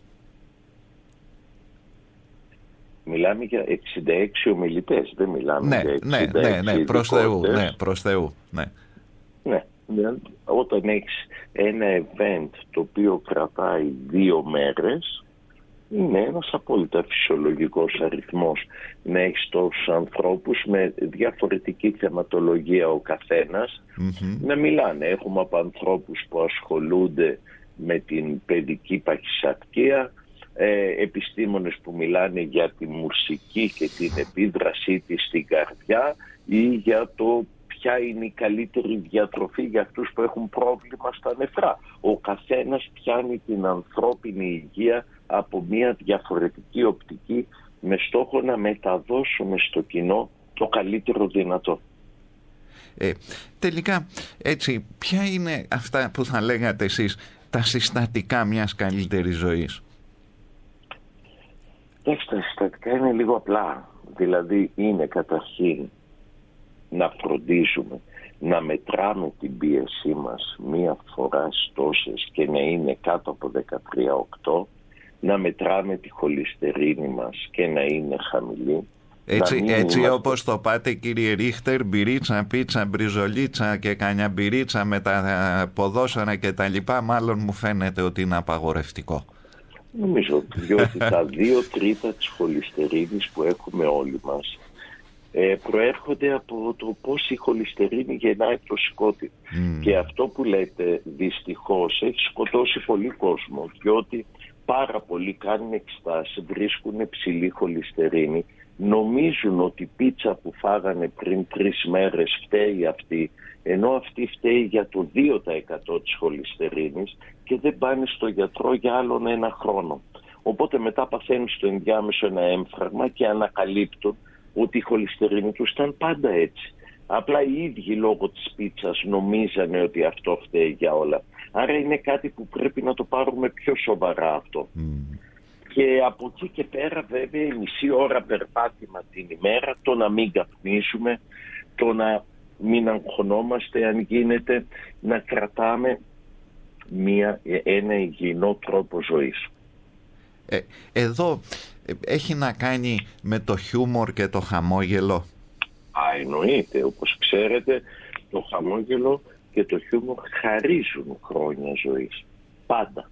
Μιλάμε για εξήντα έξι ομιλητές, δεν μιλάμε ναι, για εξήντα έξι ναι, ναι, ναι, προς Θεού, ναι, προς Θεού, ναι. Ναι, όταν έχεις ένα event το οποίο κρατάει δύο μέρες, είναι ένας απόλυτα φυσιολογικός αριθμός να έχεις τόσους ανθρώπους με διαφορετική θεματολογία ο καθένας, mm-hmm. να μιλάνε. Έχουμε από ανθρώπους που ασχολούνται με την παιδική παχυσαρκία, ε, επιστήμονες που μιλάνε για τη μουσική και την επίδρασή της στην καρδιά, ή για το ποια είναι η καλύτερη διατροφή για αυτούς που έχουν πρόβλημα στα νεφρά. Ο καθένας πιάνει την ανθρώπινη υγεία από μια διαφορετική οπτική, με στόχο να μεταδώσουμε στο κοινό το καλύτερο δυνατό. Ε, τελικά, έτσι, ποια είναι αυτά που θα λέγατε εσείς τα συστατικά μιας καλύτερης ζωής? Τα συστατικά είναι λίγο απλά. Δηλαδή είναι καταρχήν να φροντίζουμε, να μετράμε την πίεσή μας μία φορά στόσες και να είναι κάτω από δεκατρία κόμμα οκτώ, να μετράμε τη χολυστερίνη μας και να είναι χαμηλή. Έτσι, έτσι είμαστε... όπως το πάτε κύριε Ρίχτερ, μπυρίτσα, πίτσα, μπριζολίτσα και κανιαμπυρίτσα με τα ποδόσφαιρα και τα λοιπά, μάλλον μου φαίνεται ότι είναι απαγορευτικό. Νομίζω, διότι τα δύο τρίτα της χολυστερίνης που έχουμε όλοι μας ε, προέρχονται από το πώς η χολυστερίνη γεννάει το σηκώτη. Mm. Και αυτό που λέτε δυστυχώς έχει σκοτώσει πολύ κόσμο, διότι πάρα πολλοί κάνουν εξετάσεις, βρίσκουν ψηλή χολυστερίνη, νομίζουν ότι η πίτσα που φάγανε πριν τρεις μέρες φταίει αυτή, ενώ αυτή φταίει για το δύο τοις εκατό της χολυστερίνης και δεν πάνε στο γιατρό για άλλον ένα χρόνο. Οπότε μετά παθαίνουν στο ενδιάμεσο ένα έμφραγμα και ανακαλύπτουν ότι η χολυστερίνη τους ήταν πάντα έτσι. Απλά οι ίδιοι λόγω της πίτσας νομίζανε ότι αυτό φταίει για όλα. Άρα είναι κάτι που πρέπει να το πάρουμε πιο σοβαρά αυτό. Mm. Και από εκεί και πέρα βέβαια η μισή ώρα περπάτημα την ημέρα, το να μην καπνίσουμε, το να μην αγχωνόμαστε αν γίνεται, να κρατάμε μια, ένα υγιεινό τρόπο ζωής. Ε, εδώ έχει να κάνει με το χιούμορ και το χαμόγελο. Α, εννοείται. Όπως ξέρετε, το χαμόγελο και το χιούμορ χαρίζουν χρόνια ζωής. Πάντα.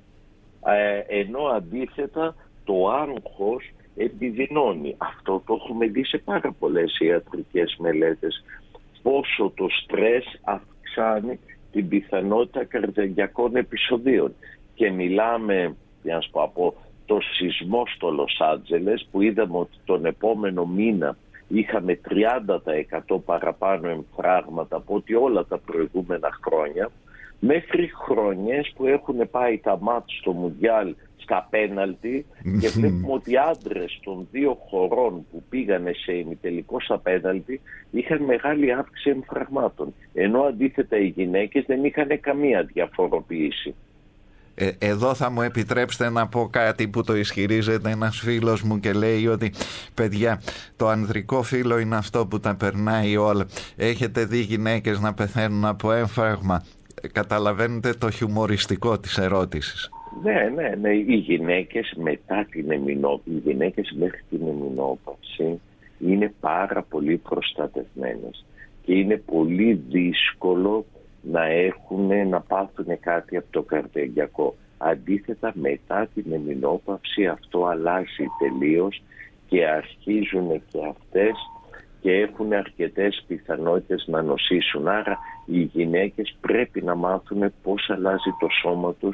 Ε, ενώ αντίθετα το άγχος επιδεινώνει. Αυτό το έχουμε δει σε πάρα πολλές ιατρικές μελέτες. Πόσο το στρες αυξάνει την πιθανότητα καρδιαγγειακών επεισοδίων. Και μιλάμε, για να σου πω, από το σεισμό στο Λος Άντζελες που είδαμε ότι τον επόμενο μήνα είχαμε τριάντα τοις εκατό παραπάνω εμφράγματα από ότι όλα τα προηγούμενα χρόνια, μέχρι χρονιές που έχουν πάει τα μάτς στο Μουντιάλ στα πέναλτι και βλέπουμε ότι οι άντρες των δύο χωρών που πήγανε σε ημιτελικό στα πέναλτι είχαν μεγάλη αύξηση εμφραγμάτων, ενώ αντίθετα οι γυναίκες δεν είχαν καμία διαφοροποίηση. Ε, εδώ θα μου επιτρέψετε να πω κάτι που το ισχυρίζεται ένας φίλος μου και λέει ότι παιδιά, το ανδρικό φύλο είναι αυτό που τα περνάει όλα. Έχετε δει γυναίκες να πεθαίνουν από έμφραγμα? Καταλαβαίνετε το χιουμοριστικό της ερώτησης? Ναι, ναι, ναι. Οι γυναίκες μετά την εμεινόπαυση, οι γυναίκες μέχρι την εμεινόπαυση είναι πάρα πολύ προστατευμένες και είναι πολύ δύσκολο να έχουν, να πάθουν κάτι από το καρδιαγγειακό. Αντίθετα, μετά την εμεινόπαυση αυτό αλλάζει τελείως και αρχίζουν και αυτές και έχουν αρκετές πιθανότητες να νοσήσουν. Άρα οι γυναίκες πρέπει να μάθουν πώς αλλάζει το σώμα τους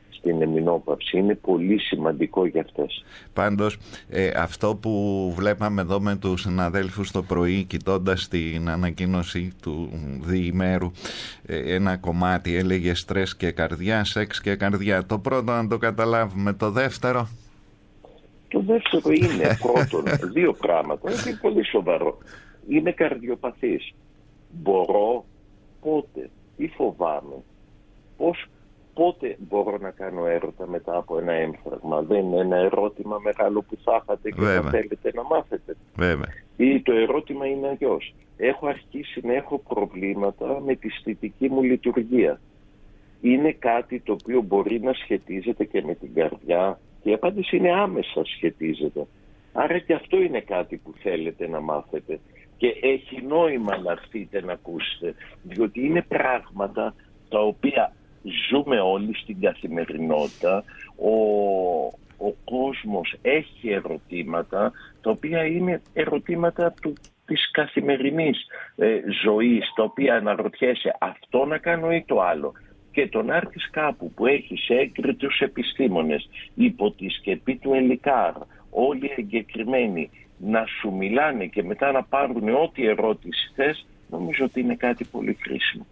στην εμεινόπαυση. Είναι πολύ σημαντικό για αυτές. Πάντως, ε, αυτό που βλέπαμε εδώ με τους συναδέλφους το πρωί, κοιτώντας την ανακοίνωση του διημέρου, ε, ένα κομμάτι έλεγε στρες και καρδιά, σεξ και καρδιά. Το πρώτο να το καταλάβουμε, το δεύτερο. Το δεύτερο είναι πρώτον δύο πράγματα. Είναι πολύ σοβαρό. Είμαι καρδιοπαθής. Μπορώ πότε ή φοβάμαι πώς πότε μπορώ να κάνω έρωτα μετά από ένα έμφραγμα? Δεν είναι ένα ερώτημα μεγάλο που θα είχατε και θα θέλετε να μάθετε. Βέβαια. Ή το ερώτημα είναι αλλιώς. Έχω αρχίσει να έχω προβλήματα με τη αισθητική μου λειτουργία. Είναι κάτι το οποίο μπορεί να σχετίζεται και με την καρδιά, και η απάντηση είναι άμεσα σχετίζεται. Άρα και αυτό είναι κάτι που θέλετε να μάθετε. Και έχει νόημα να έρθετε να ακούσετε, διότι είναι πράγματα τα οποία ζούμε όλοι στην καθημερινότητα. Ο, ο κόσμος έχει ερωτήματα, τα οποία είναι ερωτήματα του, της καθημερινής ε, ζωής, τα οποία αναρωτιέσαι αυτό να κάνω ή το άλλο. Και το να έρθεις κάπου που έχεις έγκριτους επιστήμονες υπό τη σκεπή του Ελικάρ, όλοι εγκεκριμένοι, να σου μιλάνε και μετά να πάρουν ό,τι ερώτηση θες, νομίζω ότι είναι κάτι πολύ χρήσιμο.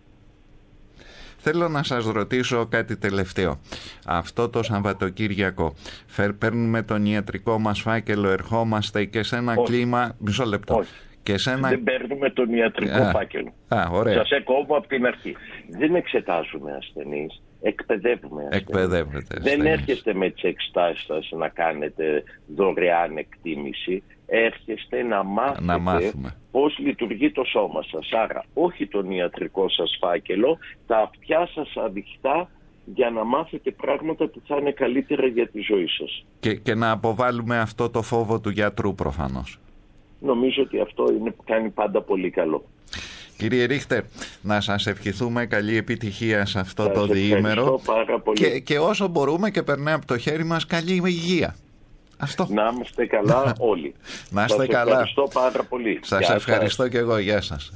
Θέλω να σας ρωτήσω κάτι τελευταίο. Αυτό το Σαββατοκύριακο παίρνουμε τον ιατρικό μας φάκελο, ερχόμαστε και σε ένα Όχι. κλίμα... Μισό λεπτό. Όχι. Και σε ένα... Δεν παίρνουμε τον ιατρικό α, φάκελο. Α, ωραία. Σας εκόβω από την αρχή. Δεν εξετάζουμε ασθενείς, εκπαιδεύουμε ασθενείς. Εκπαιδεύετε ασθενείς. Δεν έρχεστε με τις εξετάσεις σας να κάνετε δωρεάν εκτίμηση. Έρχεστε να μάθετε να πώς λειτουργεί το σώμα σας. Άρα όχι τον ιατρικό σας φάκελο, τα αυτιά σας ανοιχτά για να μάθετε πράγματα που θα είναι καλύτερα για τη ζωή σας. Και, και να αποβάλουμε αυτό το φόβο του γιατρού προφανώς. Νομίζω ότι αυτό είναι, κάνει πάντα πολύ καλό. Κύριε Ρίχτερ, να σας ευχηθούμε καλή επιτυχία σε αυτό σας το διήμερο πάρα πολύ. Και, και όσο μπορούμε και περνάει από το χέρι μας καλή υγεία. Αυτό. Να είστε καλά όλοι. Να είστε σας καλά. Ευχαριστώ πάρα πολύ. Σας Γεια ευχαριστώ σας. Και εγώ. Γεια σας.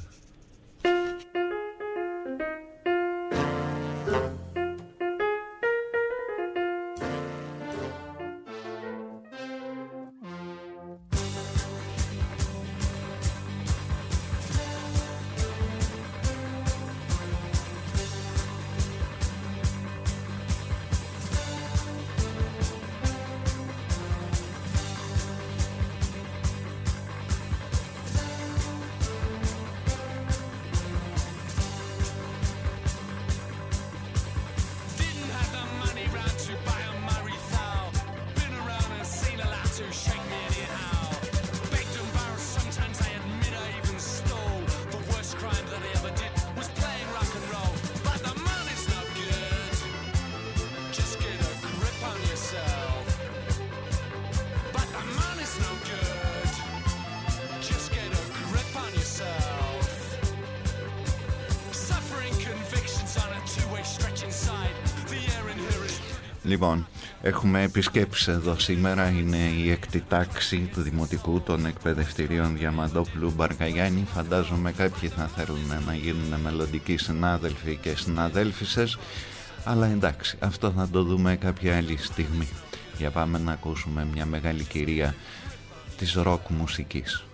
Λοιπόν, έχουμε επισκέψεις εδώ σήμερα. Είναι η έκτη τάξη του Δημοτικού των Εκπαιδευτηρίων Διαμαντόπουλου Μπαρκαγιάννη. Φαντάζομαι κάποιοι θα θέλουν να γίνουν μελλοντικοί συνάδελφοι και συναδέλφισες, αλλά εντάξει, αυτό θα το δούμε κάποια άλλη στιγμή. Για πάμε να ακούσουμε μια μεγάλη κυρία της ροκ μουσικής.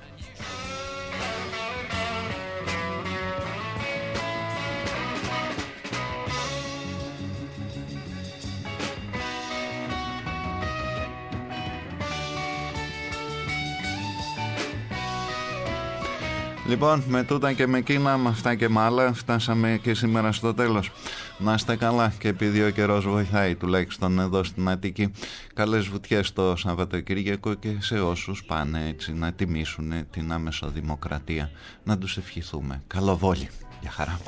Λοιπόν, με τούτα και με εκείνα, με αυτά και με άλλα, φτάσαμε και σήμερα στο τέλος. Να είστε καλά, και επειδή ο καιρός βοηθάει, τουλάχιστον εδώ στην Αττική, καλές βουτιές το Σαββατοκύριακο και σε όσους πάνε έτσι να τιμήσουν την άμεσο δημοκρατία, να τους ευχηθούμε. Καλό βόλι. Γεια χαρά.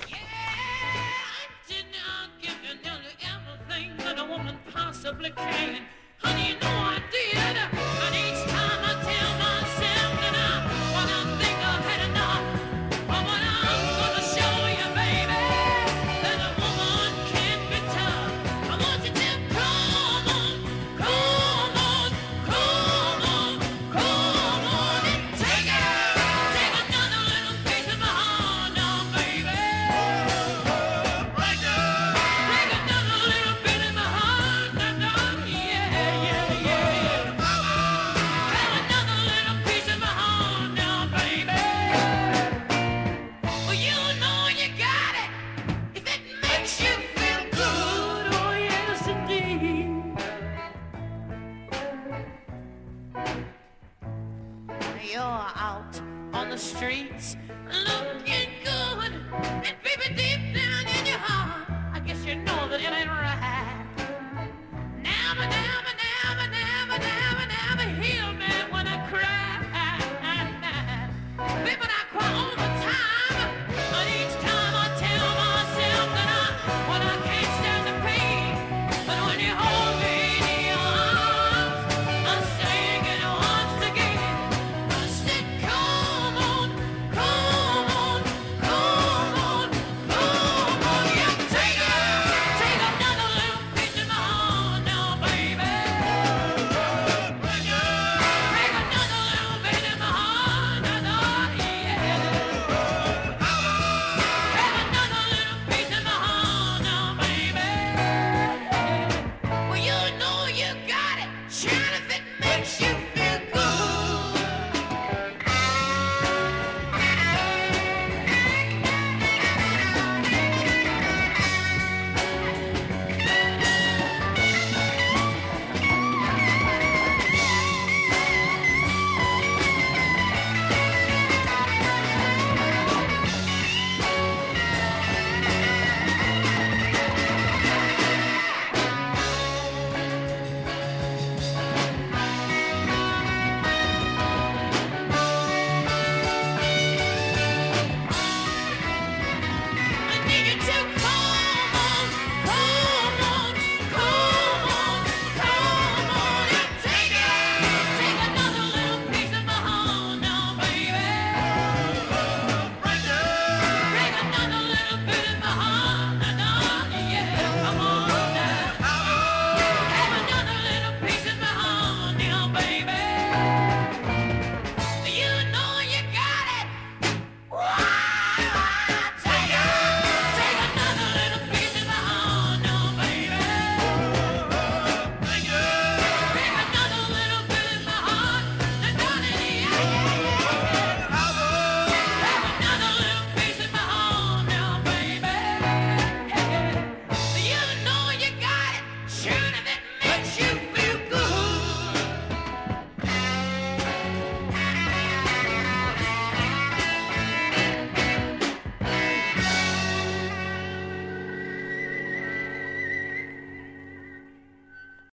streets, looking good, and baby, deep down in your heart, I guess you know that it ain't right. Never, never, never, never.